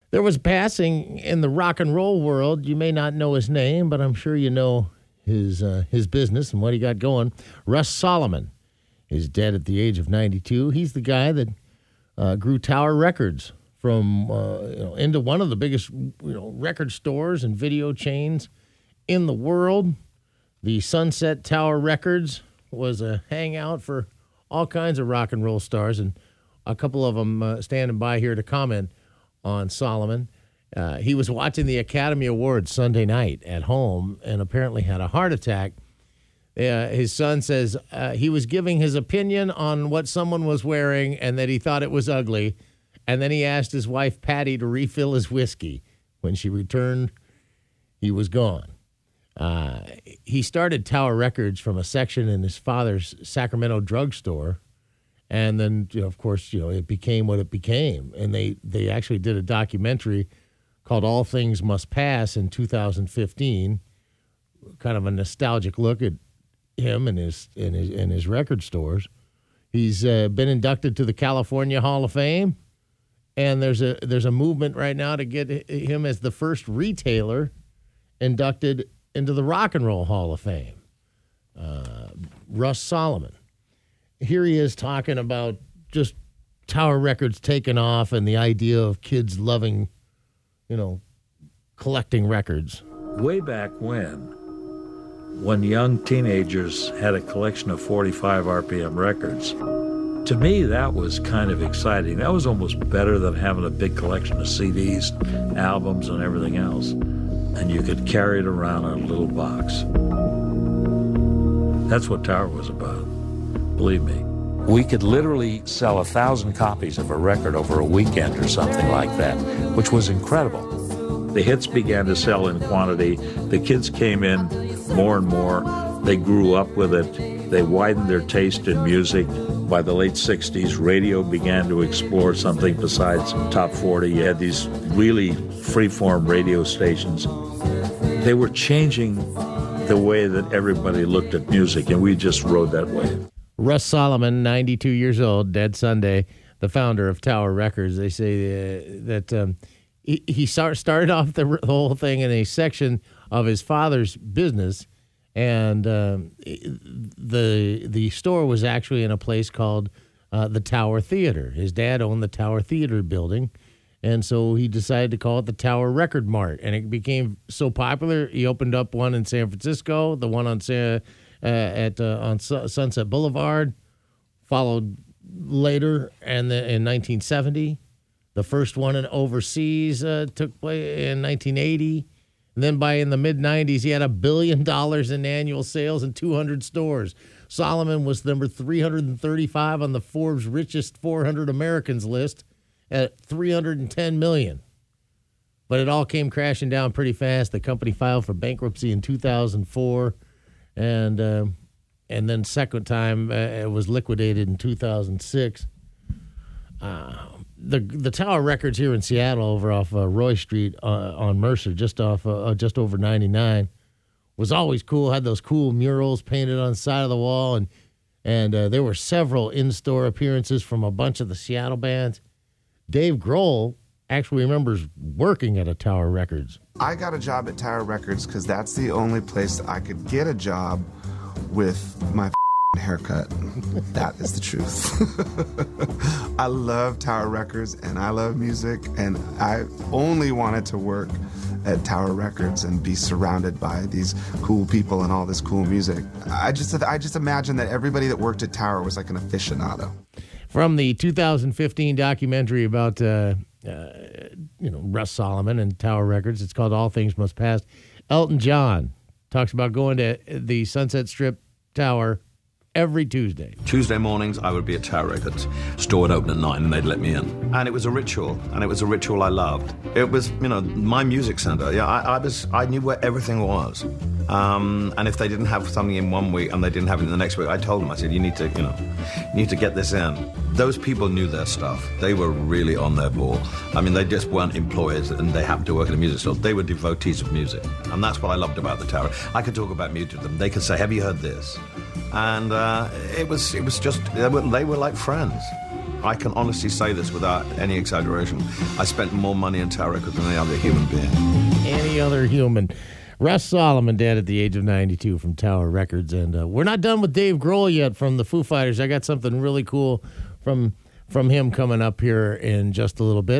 There was passing in the rock and roll world. You may not know his name, but I'm sure you know his business and what he got going. Russ Solomon is dead at the age of 92. He's the guy that grew Tower Records from into one of the biggest record stores and video chains in the world. The Sunset Tower Records was a hangout for all kinds of rock and roll stars, and a couple of them standing by here to comment on Solomon. He was watching the Academy Awards Sunday night at home and apparently had a heart attack. His son says he was giving his opinion on what someone was wearing and that he thought it was ugly. And then he asked his wife, Patty, to refill his whiskey. When she returned, he was gone. He started Tower Records from a section in his father's Sacramento drugstore. And then, of course, it became what it became. And they actually did a documentary called All Things Must Pass in 2015, kind of a nostalgic look at him and his record stores. He's been inducted to the California Hall of Fame, and there's a movement right now to get him as the first retailer inducted into the Rock and Roll Hall of Fame. Russ Solomon. Here he is talking about just Tower Records taking off and the idea of kids loving, collecting records. Way back when young teenagers had a collection of 45 RPM records, to me that was kind of exciting. That was almost better than having a big collection of CDs, albums, and everything else. And you could carry it around in a little box. That's what Tower was about. Believe me. We could literally sell 1,000 copies of a record over a weekend or something like that, which was incredible. The hits began to sell in quantity. The kids came in more and more. They grew up with it. They widened their taste in music. By the late 60s, radio began to explore something besides top 40. You had these really free-form radio stations. They were changing the way that everybody looked at music, and we just rode that wave. Russ Solomon, 92 years old, dead Sunday, the founder of Tower Records. They say that he started off the whole thing in a section of his father's business, and the store was actually in a place called the Tower Theater. His dad owned the Tower Theater building, and so he decided to call it the Tower Record Mart, and it became so popular, he opened up one in San Francisco, the one on Sunset Boulevard, followed later, and in 1970, the first one in overseas took place in 1980, and then in the mid-90s, he had $1 billion in annual sales in 200 stores. Solomon was number 335 on the Forbes richest 400 Americans list at $310 million. But it all came crashing down pretty fast. The company filed for bankruptcy in 2004. And then second time it was liquidated in 2006. The Tower Records here in Seattle, over off Roy Street on Mercer, just over 99, was always cool. Had those cool murals painted on the side of the wall, and there were several in-store appearances from a bunch of the Seattle bands. Dave Grohl actually remembers working at a Tower Records. I got a job at Tower Records because that's the only place I could get a job with my haircut. That is the truth. I love Tower Records and I love music, and I only wanted to work at Tower Records and be surrounded by these cool people and all this cool music. I just imagine that everybody that worked at Tower was like an aficionado. From the 2015 documentary about Russ Solomon and Tower Records, it's called All Things Must Pass. Elton John talks about going to the Sunset Strip Tower every Tuesday. Tuesday mornings, I would be at Tower Records. Store would open at 9 and they'd let me in. And it was a ritual, and it was a ritual I loved. It was, my music center. Yeah, I knew where everything was. And if they didn't have something in one week and they didn't have it in the next week, I told them, I said, you need to get this in. Those people knew their stuff. They were really on their ball. I mean, they just weren't employees and they happened to work in a music store. They were devotees of music. And that's what I loved about the Tower. I could talk about music to them. They could say, have you heard this? And it was just, they were like friends. I can honestly say this without any exaggeration. I spent more money on Tower Records than any other human being. Any other human. Russ Solomon, dead at the age of 92 from Tower Records. And we're not done with Dave Grohl yet from the Foo Fighters. I got something really cool from him coming up here in just a little bit.